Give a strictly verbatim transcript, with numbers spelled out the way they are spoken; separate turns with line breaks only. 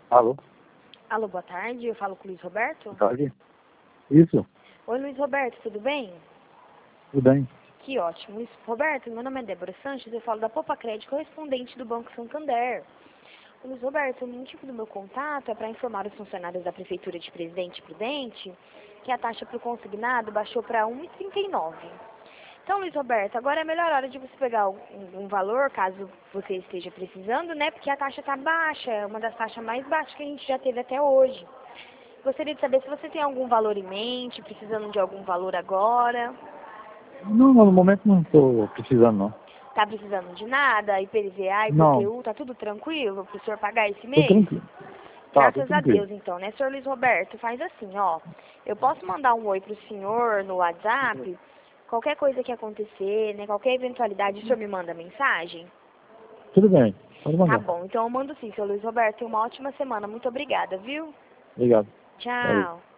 Alô?
Alô, boa tarde. Eu falo com o Luiz Roberto.
Boa tarde. Isso,
Oi, Luiz Roberto, tudo bem?
tudo bem.
Que ótimo. Luiz Roberto, meu nome é Débora Sanches, eu falo da Popa Crédito, correspondente do Banco Santander. Ô, Luiz Roberto, o motivo do meu contato é para informar os funcionários da Prefeitura de Presidente Prudente que a taxa para o consignado baixou para um vírgula trinta e nove. Então, Luiz Roberto, agora é a melhor hora de você pegar um, um valor, caso você esteja precisando, né? Porque a taxa está baixa, é uma das taxas mais baixas que a gente já teve até hoje. Gostaria de saber se você tem algum valor em mente, precisando de algum valor agora.
Não, no momento não estou precisando, não.
Tá precisando de nada? I P V A,
Não,
I P T U, tá tudo tranquilo para o senhor pagar esse
tô
mês?
tranquilo. Tá, tô
Graças a
tranquilo.
Deus, então, né, senhor Luiz Roberto? Faz assim, ó. Eu posso mandar um oi pro senhor no WhatsApp? Qualquer coisa que acontecer, né, qualquer eventualidade, o senhor me manda mensagem?
Tudo bem, pode
Tá
mandar.
bom, então eu mando sim, senhor Luiz Roberto. Tenha uma ótima semana. Muito obrigada, viu?
Obrigado. Valeu.
Tchau.